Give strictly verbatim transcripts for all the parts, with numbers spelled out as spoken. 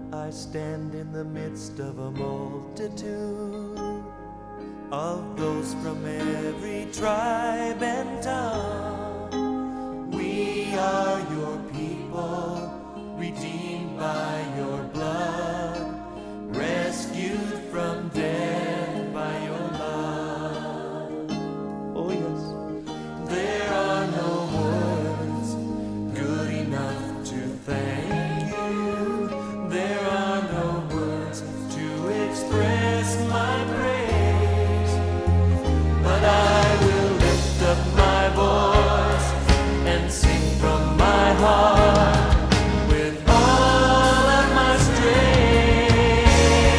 I stand in the midst of a multitude of those from every tribe and tongue. We are your people, redeemed by your blood, rescued from death by your love. Oh yes. There are no words good enough to thank you. There are no words to express my praise, but I will lift up my voice and sing from my heart with all of my strength.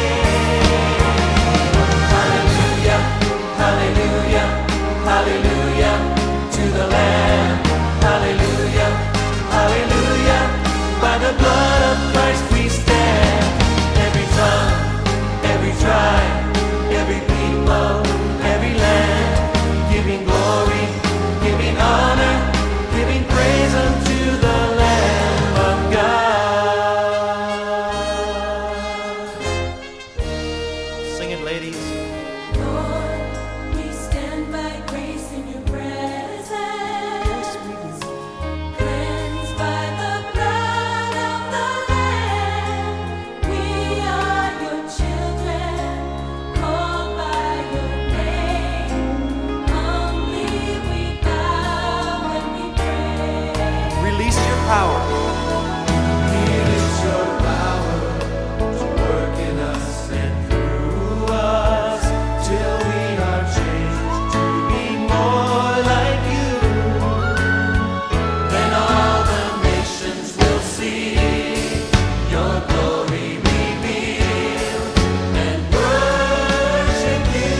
Hallelujah, hallelujah, hallelujah to the Lamb. Hallelujah, hallelujah. By the blood of Christ we stand. Every tongue, every tribe, every people, every land, giving glory, giving honor, giving praise unto the Lamb of God. Sing it, ladies. Lord, we stand by grace in your presence, cleansed by the blood of the Lamb. We are your children, called by your name. Humbly we bow and we pray. Release your power. Release your power to work in us and through us till we are changed to be more like you. Then all the nations will see your glory revealed and worship you.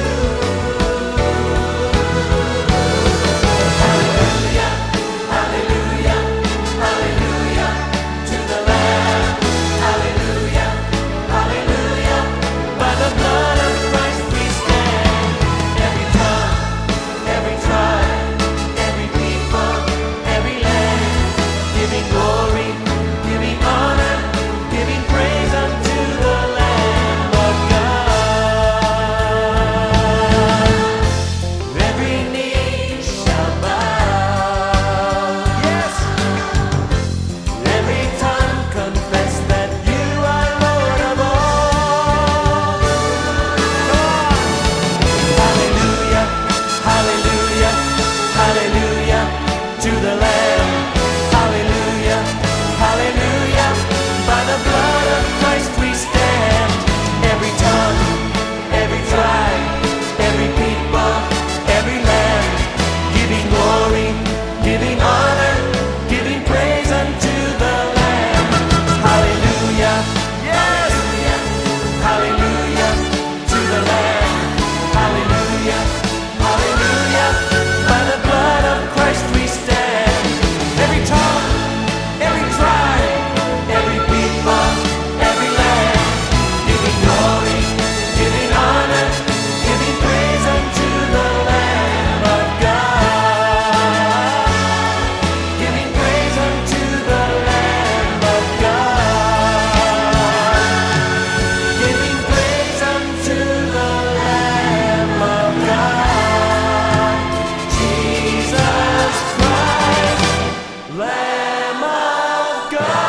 Hallelujah, hallelujah, hallelujah to the Lamb. Hallelujah, hallelujah. By the blood of Christ we stand. Every tongue, every tribe, every people, every land, giving glory, giving honor, giving praise unto the Lamb of God. Every knee shall bow. Yes. Every tongue confess that you are Lord of all. Hallelujah, hallelujah, hallelujah to the Lamb. Hallelujah, hallelujah. By the blood of Christ we stand. Every tongue, every tribe, every people, every land, giving glory, giving honor, giving praise unto the Lamb. Hallelujah, yes, hallelujah to the Lamb. Hallelujah, hallelujah. By the blood of Christ we stand. Every tongue, every tribe, every people, every land, giving glory, giving honor, giving praise unto the Lamb of God. Giving praise unto the Lamb of God. Giving praise unto the Lamb of God. Jesus Christ, Lamb of God.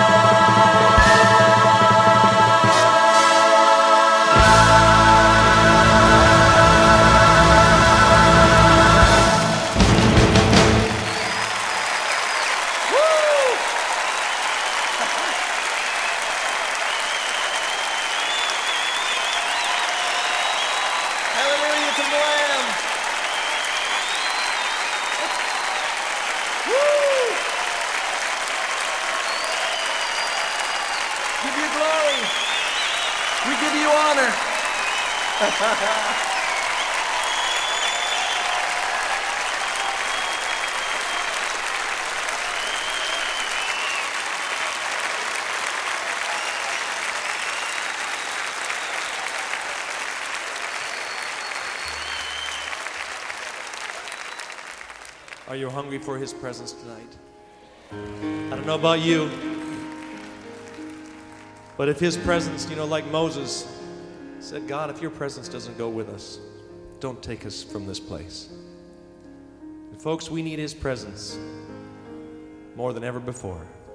Hallelujah to the Lamb. Woo! Give you glory. We give you honor. Are you hungry for His presence tonight? I don't know about you, But if his presence, you know, like Moses said, God, if your presence doesn't go with us, don't take us from this place. And folks, we need his presence more than ever before.